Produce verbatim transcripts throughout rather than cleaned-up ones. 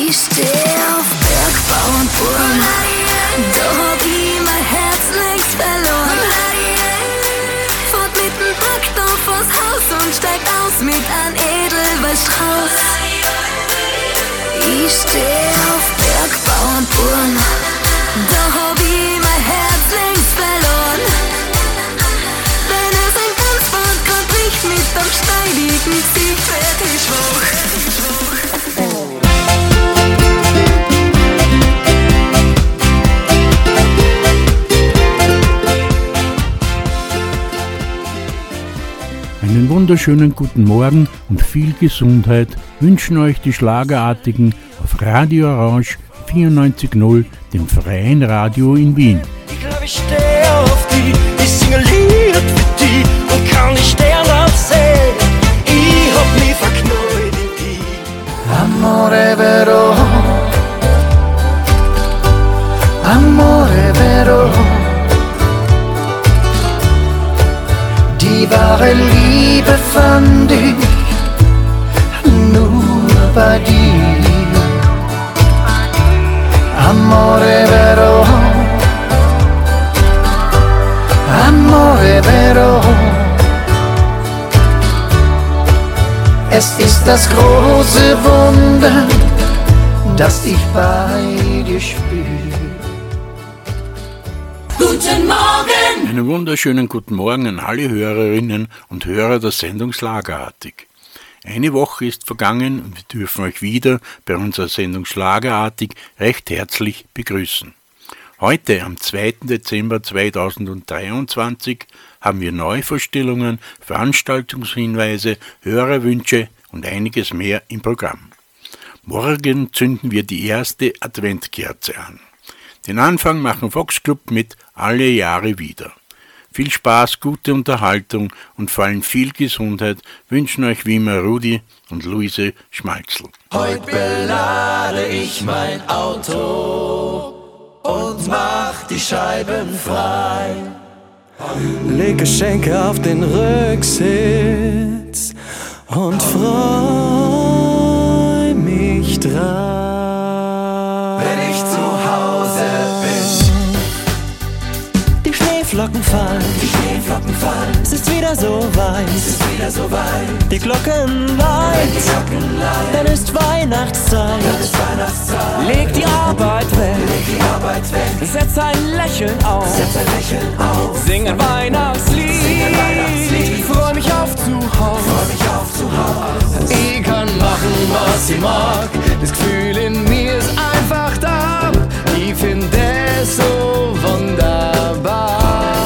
Ich steh auf Bergbau und Burm, da hab ich mein Herz längst verloren. Fahrt mit dem Traktor vors Haus und steigt aus mit einem Edelweißstrauß. Ich steh auf Bergbau und Burm, da hab ich mein Herz längst verloren. Wenn es ein Tanzband grad nicht mit am steidigen Sieg werd ich schwach. Einen wunderschönen guten Morgen und viel Gesundheit wünschen euch die Schlagerartigen auf Radio Orange vierundneunzig Komma null, dem freien Radio in Wien. Ich glaube, ich stehe auf die, ich singe Lieder für die und kann die Sterne sehen. Ich hab mich verknallt in die. Amore vero, amore vero, die wahre Liebe fand ich nur bei dir. Amore vero, amore vero, es ist das große Wunder, das ich bei dir spüre. Guten Morgen! Einen wunderschönen guten Morgen an alle Hörerinnen und Hörer der Sendung Schlagerartig. Eine Woche ist vergangen und wir dürfen euch wieder bei unserer Sendung Schlagerartig recht herzlich begrüßen. Heute, am zweiten Dezember zweitausenddreiundzwanzig, haben wir Neuvorstellungen, Veranstaltungshinweise, Hörerwünsche und einiges mehr im Programm. Morgen zünden wir die erste Adventkerze an. Den Anfang machen Fox Club mit Alle Jahre wieder. Viel Spaß, gute Unterhaltung und vor allem viel Gesundheit wünschen euch wie immer Rudi und Luise Schmalzl. Heute belade ich mein Auto und mach die Scheiben frei. Leg Geschenke auf den Rücksitz und freu mich dran. Wenn ich zu Hause bin, die Schneeflocken fallen, die Schneeflocken fallen. Es ist wieder so weit, es ist wieder so weit. Die Glocken leid, die Glocken leid. Dann ist Weihnachtszeit, dann ist Weihnachtszeit. Leg die Arbeit weg, leg die Arbeit weg. Setz ein Lächeln auf, setz ein Lächeln auf. Sing ein Weihnachtslied, sing ein Weihnachtslied. Freu mich auf zu Haus, freu mich auf zu Haus. Ich kann machen, was ich mag. Das Gefühl in mir ist einfach da. Ich finde es so wunderbar.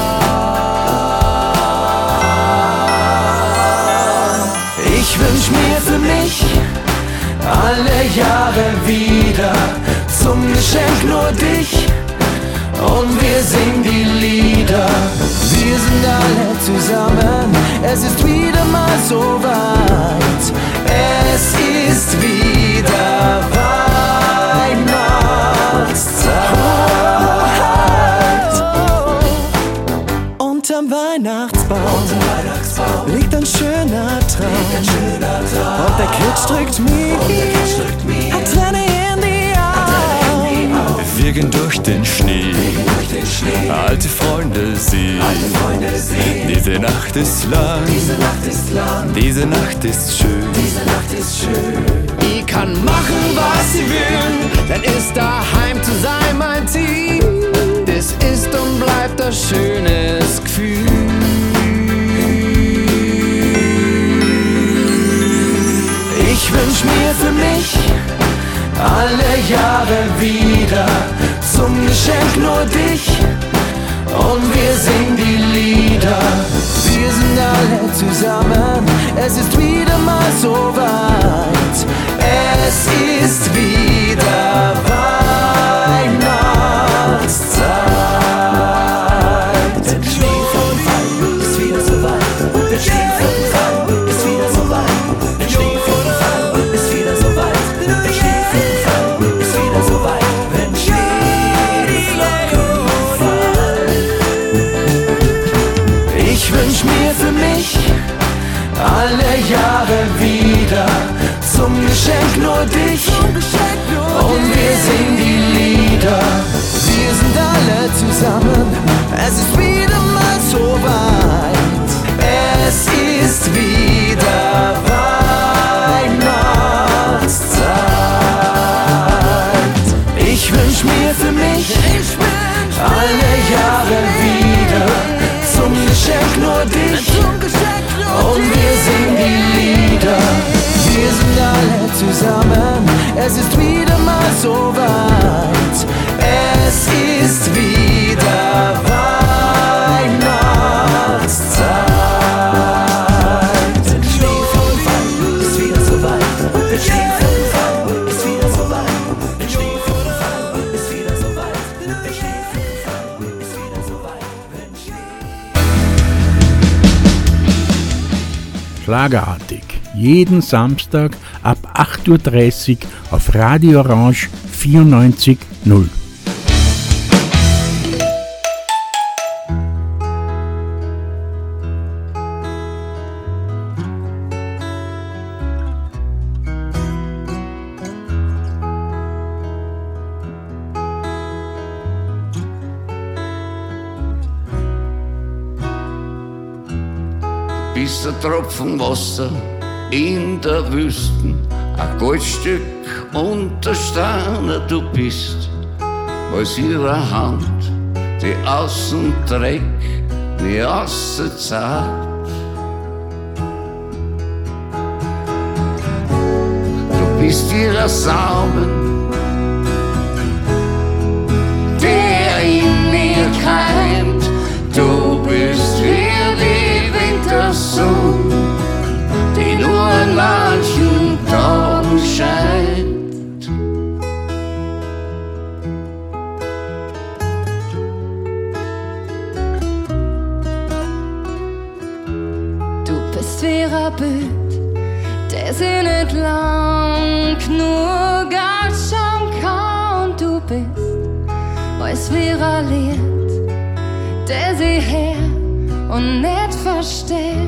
Ich wünsch mir für mich alle Jahre wieder zum Geschenk nur dich. Und wir singen die Lieder, wir sind alle zusammen. Es ist wieder mal so weit, es ist wieder Weihnachtszeit. Unterm Weihnachtsbaum, Unterm Weihnachtsbaum liegt ein schöner Traum, liegt ein schöner Traum. Und der Kitsch drückt mich, hat Träne in die Augen. Wir gehen durch den Schnee, durch den Schnee. Alte Freunde sehen, alte Freunde sehen. Diese Nacht ist lang, diese Nacht ist lang, diese Nacht ist schön, diese Nacht ist schön. Ich kann machen, was ich will, dann ist daheim zu sein mein Team. Das ist und bleibt ein schönes Gefühl. Ich wünsch mir für mich alle Jahre wieder zum Geschenk nur dich. Und wir singen die Lieder, wir sind alle zusammen. Es ist wieder mal so weit, es ist wieder Weihnachtszeit. Der Schneeflockenfall ist wieder so weit, der Schneeflockenfall ist wieder so weit, der Schneeflockenfall ist wieder so weit, der Schneeflockenfall ist wieder so weit, wenn Schneeflocken fallen. Ich wünsch mir für mich alle Jahre wieder zum Geschenk nur dich. Ich wünsch mir für mich alle Jahre wieder zum Geschenk nur dich. Und wir singen die Lieder. Wir sind alle zusammen. Es ist wieder mal so weit. Es ist wieder Weihnachtszeit. Wenn Schneeflocken ist wieder so weit. Wenn Schneeflocken fallen, ist wieder so weit. Wenn Schneeflocken fallen, ist wieder so weit. Wenn Schneeflocken fallen, ist wieder so weit. Wenn Schnee Schlagerartig. Jeden Samstag ab acht Uhr dreißig auf Radio Orange vierundneunzig null. Bist ein Tropfen Wasser in der Wüsten, ein Goldstück unter Steine. Du bist als ihre Hand, die außen Dreck, nie außen zart. Du bist ihrer Samen, der in mir keimt. Du bist wie die Wintersonne, die nur an manchen Tagen scheint. Du bist wie ein Bild, der sich nicht lang nur gar schauen kann. Du bist als wie ein Lied, der sich hört und nicht versteht.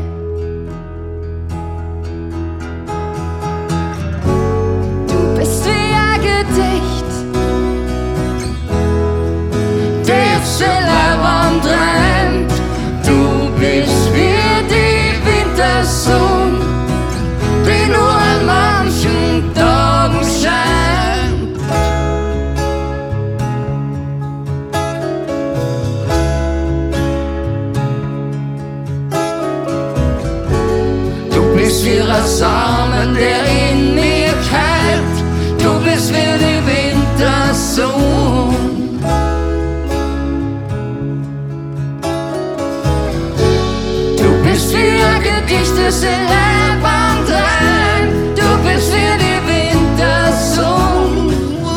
Du bist wie ein Gedicht, der Zellerwand reimt. Du bist wie die Wintersonne, die nur an manchen Tagen scheint. Du bist wie ein Samen, der in mir keimt. Du bist wie die Wintersonne. Du bist wie ein Gedicht, das in Leibwand reimt. Du bist wie die Wintersonne.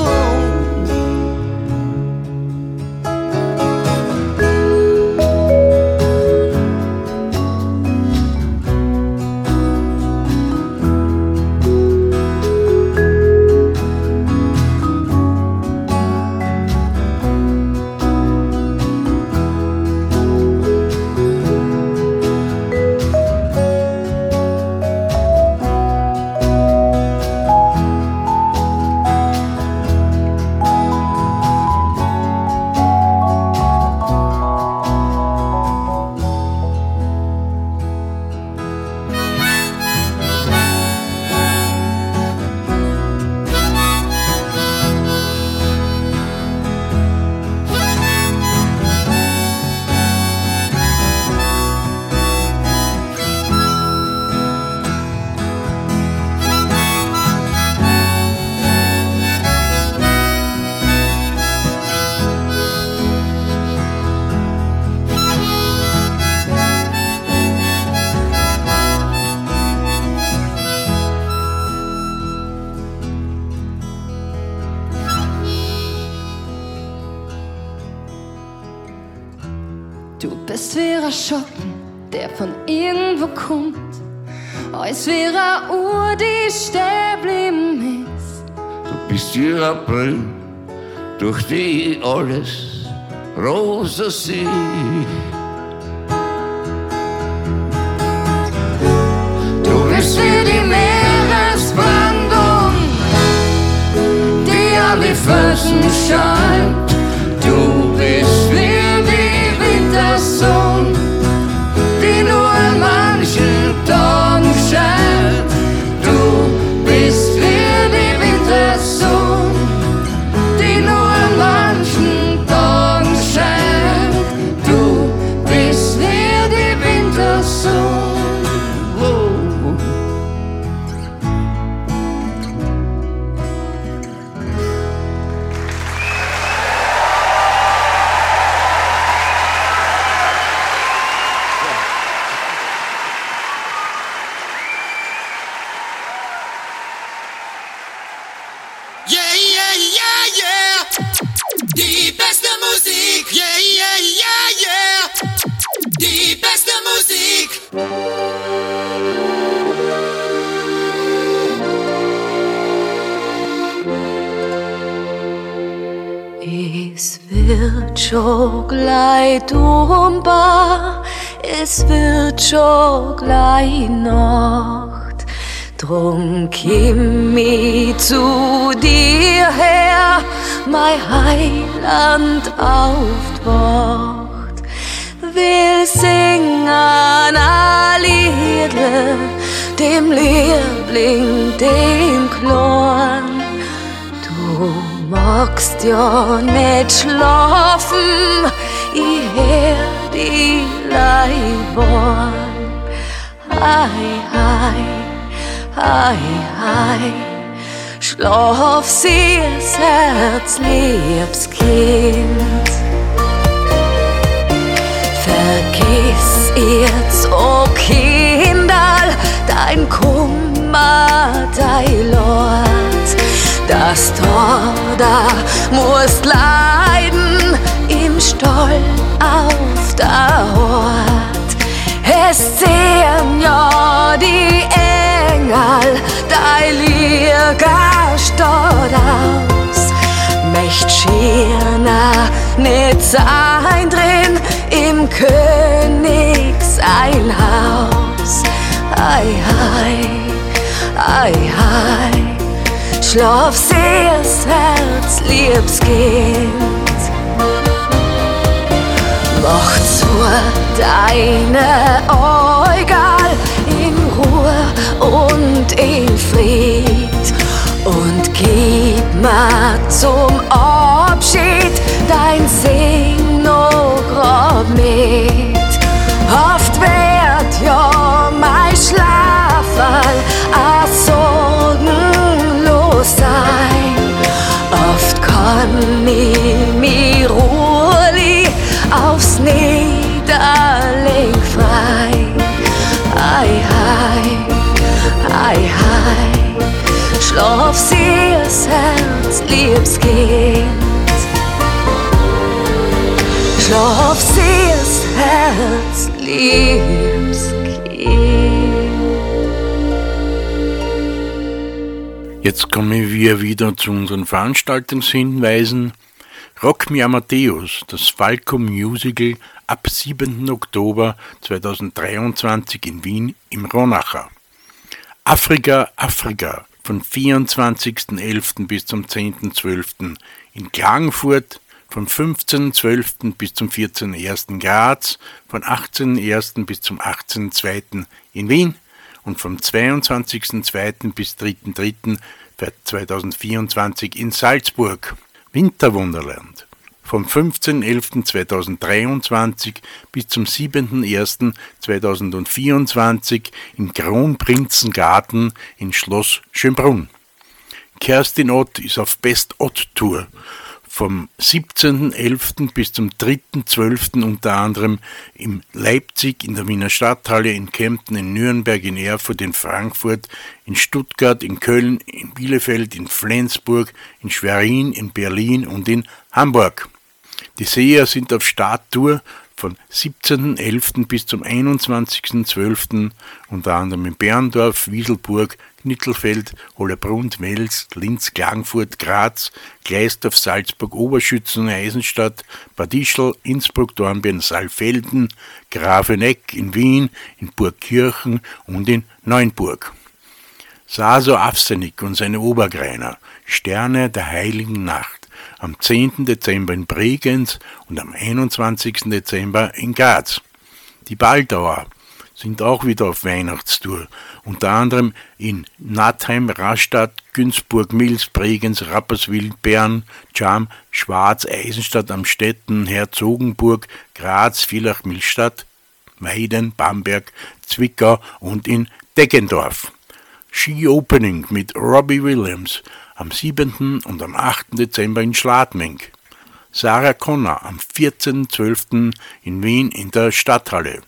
Du bist wie ein Schatten, der von irgendwo kommt, als wie eine Uhr, die stehen geblieben ist. Du bist wie ein April, durch die alles rosa sieht. Du bist wie die Meeresbrandung, die an die Felsen scheint. Du bist wie die Wintersonne, die nur an manchen Tagen scheint. Du bist wie die Wintersonne, die nur yeah, yeah. Die beste Musik, yeah, yeah, yeah, yeah. Die beste Musik. Es wird schon gleich dummer, es wird schon gleich Nacht. Drum komm ich zu dir her, mein Heiland aufwacht. Will singen a Liedle, dem Liebling, dem Klein. Du magst ja nicht schlafen, ich hör die Leibern. Hei, hei, hei, hei, schlaf süß Herz, liebes Kind. Vergiss jetzt, oh Kinderl, dein Kummer, dein Lord. Das Tor, da musst leiden, im Stall auf der Hort. Es sehen ja die Engel, dein Liga steht aus. Möcht schierner nicht sein drin im Königseilhaus. Ei, ei, ei, ei, schlaf süß Herz, liebes Kind. Mach zu deine Äugel in Ruhe und in Fried und gib mir zum Abschied dein Segen noch grad mit. Oft wird ja mein Schlaferl a sorgenlos sein. Oft kann ich mich ruhig aufs Niederling frei. Ei, ei, ei, ei, schlaf süß Herz, liebes Kind. Schlaf süß Herz, liebes Kind. Jetzt kommen wir wieder zu unseren Veranstaltungshinweisen. Rock Me Amadeus, das Falco Musical, ab siebenten Oktober zweitausenddreiundzwanzig in Wien im Ronacher. Afrika, Afrika, von vierundzwanzigsten elften bis zum zehnten zwölften in Klagenfurt, vom fünfzehnten zwölften bis zum vierzehnten ersten Graz, von achtzehnten ersten bis zum achtzehnten zweiten in Wien und vom zweiundzwanzigsten zweiten bis dritten dritten zweitausendvierundzwanzig in Salzburg. Winterwunderland, vom fünfzehnten elften zweitausenddreiundzwanzig bis zum siebenten ersten zweitausendvierundzwanzig im Kronprinzengarten in Schloss Schönbrunn. Kerstin Ott ist auf Best Ott Tour. Vom siebzehnten elften bis zum dritten zwölften unter anderem in Leipzig, in der Wiener Stadthalle, in Kempten, in Nürnberg, in Erfurt, in Frankfurt, in Stuttgart, in Köln, in Bielefeld, in Flensburg, in Schwerin, in Berlin und in Hamburg. Die Seher sind auf Starttour von siebzehnten elften bis zum einundzwanzigsten zwölften unter anderem in Berndorf, Wieselburg, Knittelfeld, Hollerbrunn, Wels, Linz, Klagenfurt, Graz, Gleisdorf, Salzburg, Oberschützen, Eisenstadt, Bad Ischl, Innsbruck, Dornbirn, Saalfelden, Grafeneck, in Wien, in Burgkirchen und in Neuenburg. Saso Afsenik und seine Obergreiner, Sterne der heiligen Nacht, am zehnten Dezember in Bregenz und am einundzwanzigsten Dezember in Graz. Die Baldauer sind auch wieder auf Weihnachtstour, unter anderem in Nattheim, Rastatt, Günzburg, Mils, Bregenz, Rapperswil, Bern, Cham, Schwarz, Eisenstadt, Amstetten, Herzogenburg, Graz, Villach, Millstatt, Weiden, Bamberg, Zwickau und in Deggendorf. Ski-Opening mit Robbie Williams am siebenten und am achten Dezember in Schladming. Sarah Connor am vierzehnten zwölften in Wien in der Stadthalle.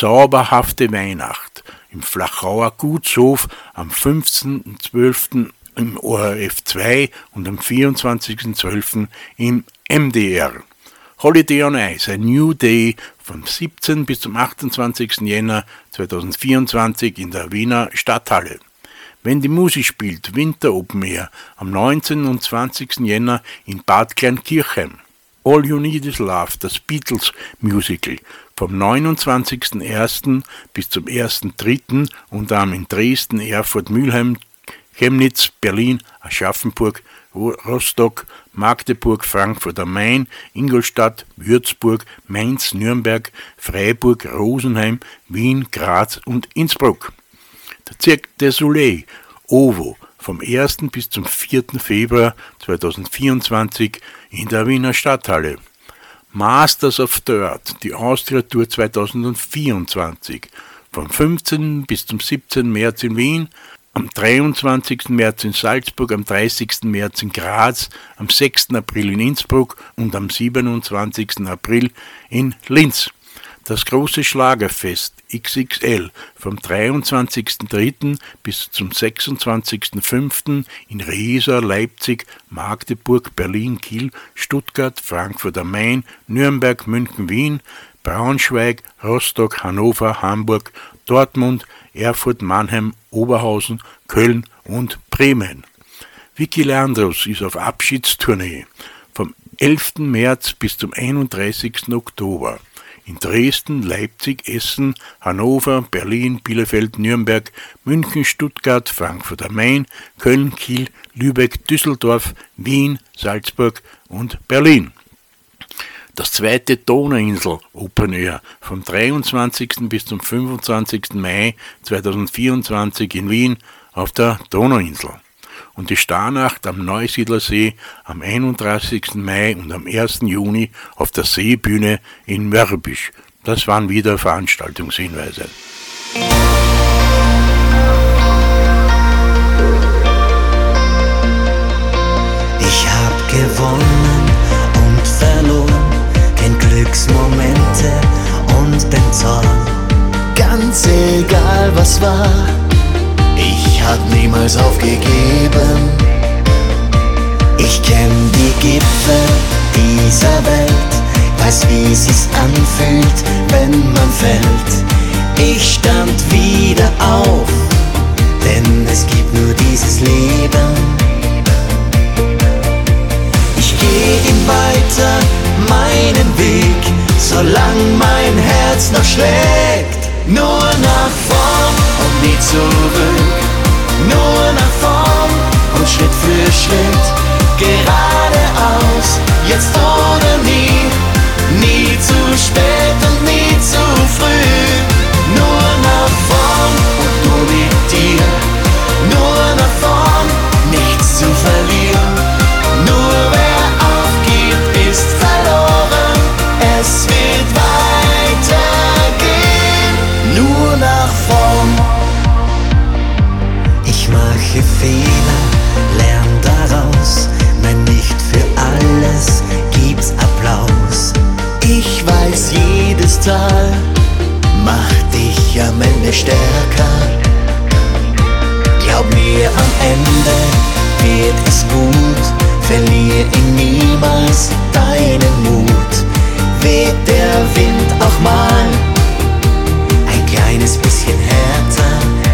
Zauberhafte Weihnacht im Flachauer Gutshof am fünfzehnten zwölften im O R F zwei und am vierundzwanzigsten zwölften im M D R. Holiday on Ice, ein New Day vom siebzehnten bis zum achtundzwanzigsten Jänner zweitausendvierundzwanzig in der Wiener Stadthalle. Wenn die Musik spielt, Winter Open Air am neunzehnten und zwanzigsten Jänner in Bad Kleinkirchheim. All You Need Is Love, das Beatles Musical, vom neunundzwanzigsten ersten bis zum ersten dritten und am in Dresden, Erfurt, Mülheim, Chemnitz, Berlin, Aschaffenburg, Rostock, Magdeburg, Frankfurt am Main, Ingolstadt, Würzburg, Mainz, Nürnberg, Freiburg, Rosenheim, Wien, Graz und Innsbruck. Der Cirque du Soleil, O V O, vom ersten bis zum vierten Februar zweitausendvierundzwanzig in der Wiener Stadthalle. Masters of Dirt, die Austria Tour zweitausendvierundzwanzig, vom fünfzehnten bis zum siebzehnten März in Wien, am dreiundzwanzigsten März in Salzburg, am dreißigsten März in Graz, am sechsten April in Innsbruck und am siebenundzwanzigsten April in Linz. Das große Schlagerfest X X L vom dreiundzwanzigsten dritten bis zum sechsundzwanzigsten fünften in Riesa, Leipzig, Magdeburg, Berlin, Kiel, Stuttgart, Frankfurt am Main, Nürnberg, München, Wien, Braunschweig, Rostock, Hannover, Hamburg, Dortmund, Erfurt, Mannheim, Oberhausen, Köln und Bremen. Vicky Leandros ist auf Abschiedstournee vom elften März bis zum einunddreißigsten Oktober. In Dresden, Leipzig, Essen, Hannover, Berlin, Bielefeld, Nürnberg, München, Stuttgart, Frankfurt am Main, Köln, Kiel, Lübeck, Düsseldorf, Wien, Salzburg und Berlin. Das zweite Donauinsel Open Air vom dreiundzwanzigsten bis zum fünfundzwanzigsten Mai zweitausendvierundzwanzig in Wien auf der Donauinsel. Und die Starnacht am Neusiedlersee am einunddreißigsten Mai und am ersten Juni auf der Seebühne in Mörbisch. Das waren wieder Veranstaltungshinweise. Ich hab gewonnen und verloren, kenn Glücksmomente und den Zorn. Ganz egal was war, ich hab niemals aufgegeben. Ich kenn die Gipfel dieser Welt, weiß wie sich's anfühlt, wenn man fällt. Ich stand wieder auf, denn es gibt nur dieses Leben. Ich geh ihn weiter, meinen Weg, solang mein Herz noch schlägt. Nur nach vorn und nie zurück, nur nach vorn und Schritt für Schritt, geradeaus, jetzt oder nie, nie zu spät und nie zu früh. Nur nach vorn und nur mit dir, nur nach vorn, nichts zu verlieren. Nur wer aufgibt, ist verloren, es wird weitergehen. Nur nach vorn. Ich mache Fehler, lern daraus, nein, nicht für alles gibt's Applaus. Ich weiß, jedes Tal macht dich am Ende stärker. Glaub mir, am Ende wird es gut, verlier ihn niemals deinen Mut. Weht der Wind auch mal ein kleines bisschen härter.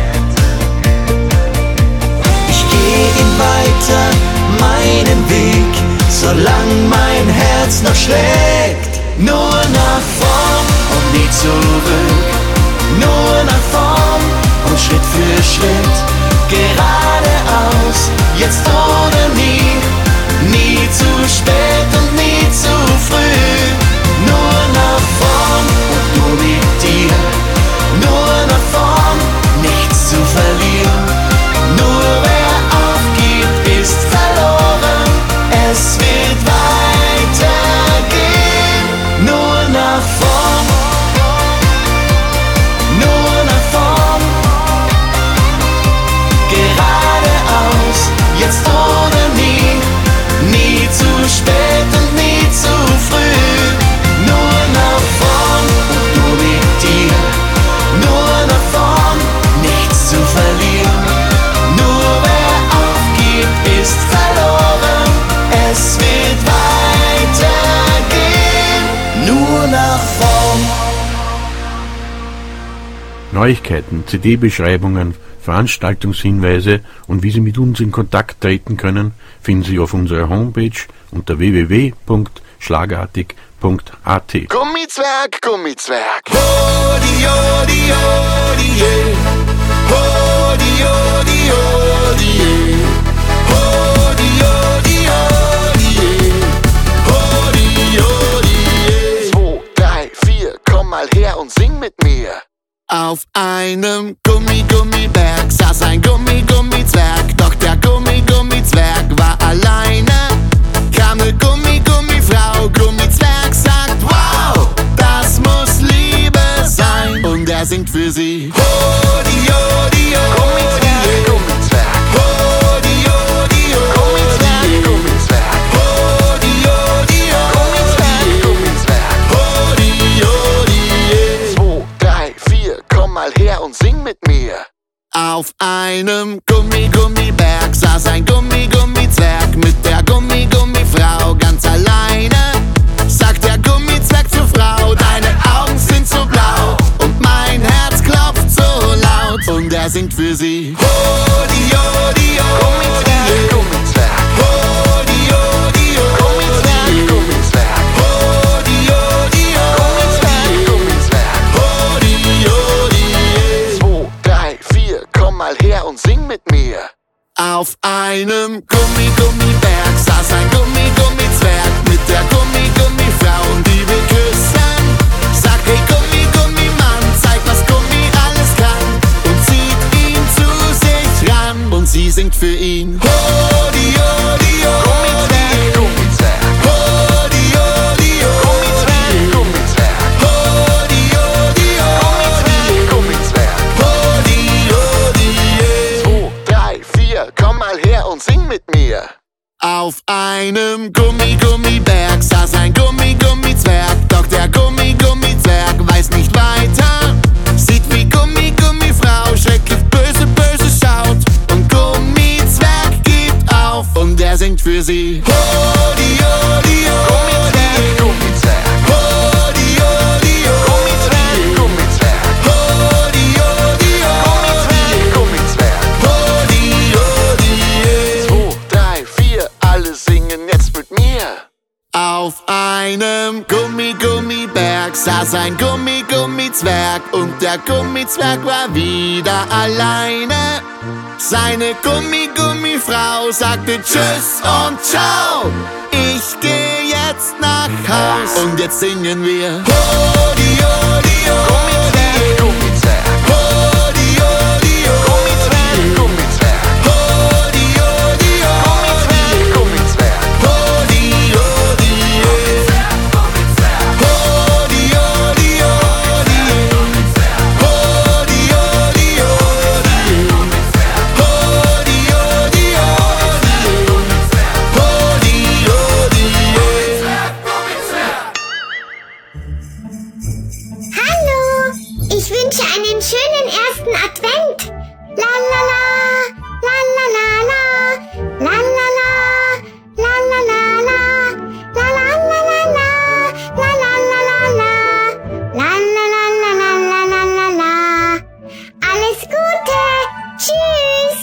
Ich geh ihn weiter, meinen Weg, solang mein Herz noch schlägt. Nur nach vorn und nie zurück, nur nach vorn und Schritt für Schritt, geradeaus, jetzt oder nie, nie zu spät und nie zu früh. Nur nach vorn und nur mit dir, nur nach vorn, nichts zu verlieren. Nur wer aufgibt, ist verloren, es wird weitergehen. Nur nach vorn, nur nach vorn, geradeaus, jetzt oder nie. Neuigkeiten, C D-Beschreibungen, Veranstaltungshinweise und wie Sie mit uns in Kontakt treten können, finden Sie auf unserer Homepage unter w w w punkt schlagartig punkt a t. Gummizwerg, Gummizwerg. Hodi, hodi, hodi, yeah. Hodi, hodi, hodi, yeah. Hodi, hodi, hodi, yeah. Hodi, hodi, yeah. Zwei, drei, vier, komm mal her und sing mit mir. Auf einem Gummi-Gummiberg saß ein Gummi-Gummizwerg, doch der Gummi-Gummizwerg war alleine. Kam ne Gummi-Gummifrau, Gummizwerg sagt, wow, das muss Liebe sein. Und er singt für sie. Hodi, hodi, hodi, Gummizwerg, hodi, hodi, hodi, Gummizwerg, hodi, hodi, Gummizwerg, Gummizwerg. hodi, hodi, Zwei, drei, vier, komm mal her und sing mit mir. Auf einem Gummi-Gummiberg saß ein Gummi-Gummizwerg mit der Gummi-Gummifrau ganz alleine. Sagt der Gummizwerg zur Frau, deine Augen sind so blau und mein Herz klopft so laut. Und er singt für sie. Hodi, hodi, Gummizwerg, Gummizwerg, hodi, hodi, Gummizwerg, Gummizwerg, hodi, hodi, Gummizwerg, Gummizwerg. hodi, hodi, Zwei, drei, vier, komm mal her und sing mit mir. Auf einem Gummi-Gummiberg saß ein Gummi-Gummizwerg mit der Gummi-Gummifrau und die will küssen. Sagt, hey Gummi-Gummimann, zeig, was Gummi alles kann und zieht ihn zu sich ran. Und sie singt für ihn. Hodi, hodi, hodi, Gummizwerg, hodi, hodi, hodi, Gummizwerg, hodi, hodi, hodi, Gummizwerg. hodi, hodi, yeah. Zwei, drei, vier, komm mal her und sing mit mir. Auf einem Gummi-Gummiberg saß ein Gummi-Gummizwerg, doch der Gummi-Gummizwerg weiß nicht weiter. Sieht wie Gummi-Gummifrau schrecklich böse, böse schaut und Gummizwerg gibt auf und er singt für sie. Hodi, hodi, hodi, Gummizwerg, hodi, hodi, hodi, Gummizwerg, hodi, hodi, hodi, Gummizwerg. hodi, hodi, yeah. Zwei, drei, vier, alle singen jetzt mit mir. Auf einem Gummi-Gummiberg saß ein Gummi-Gummizwerg und der Gummizwerg war wieder alleine. Seine Gummi-Gummifrau sagte Tschüss und Ciao, ich geh jetzt nach Haus. Und jetzt singen wir Hodi, hodi, hodi, Gummizwerg, hodi, hodi, hodi, Gummizwerg, hodi, hodi, hodi, Gummizwerg. hodi, hodi, yeah. Hodi, hodi, hodi, hodi, hodi, hodi, hodi, hodi, hodi, yeah. Hallo, ich wünsche einen schönen ersten Advent. La la la, la la la la, la la la, la la la la, la la la la la, la la la la la, la la la la la la la la la. Alles Gute, tschüss.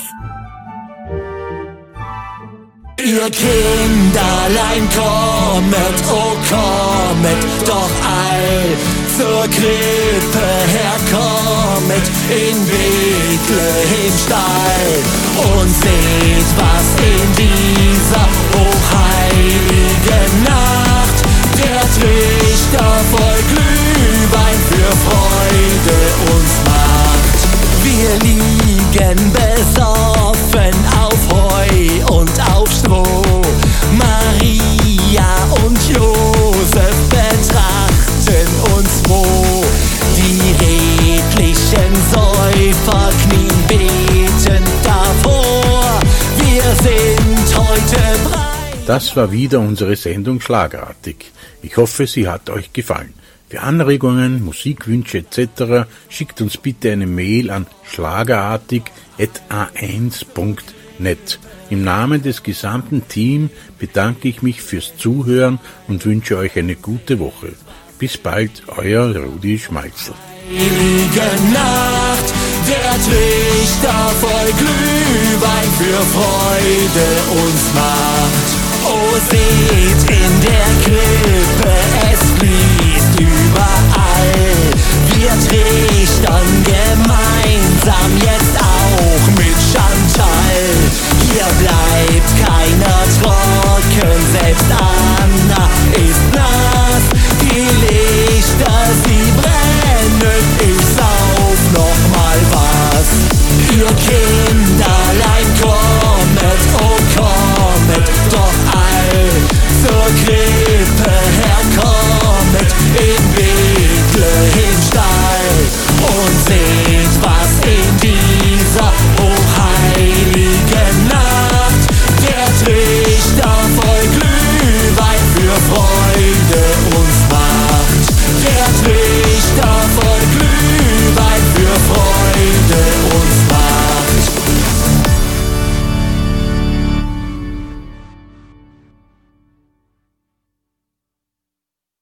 Ihr Kinderlein kommet, oh kommet, doch all zur Krippe herkommet in Bethlehem Stall und seht, was in dieser hochheiligen Nacht der Trichter voll Glühwein für Freude uns macht. Wir liegen besoffen auf Heu und auf Stroh. Maria und Josef betrachten uns froh. Die redlichen Säufer knien betend davor. Wir sind heute breit. Das war wieder unsere Sendung Schlagartig. Ich hoffe, sie hat euch gefallen. Für Anregungen, Musikwünsche et cetera schickt uns bitte eine Mail an schlagartig at a eins punkt net. Im Namen des gesamten Teams bedanke ich mich fürs Zuhören und wünsche euch eine gute Woche. Bis bald, euer Rudi Schmalzl. Heilige Nacht, der Trichter voll Glühwein für Freude uns macht. Oh, seht in der Klippe, es fließt überall. Wir trichtern gemeinsam jetzt auch mit Chantal. Hier bleibt keiner treu.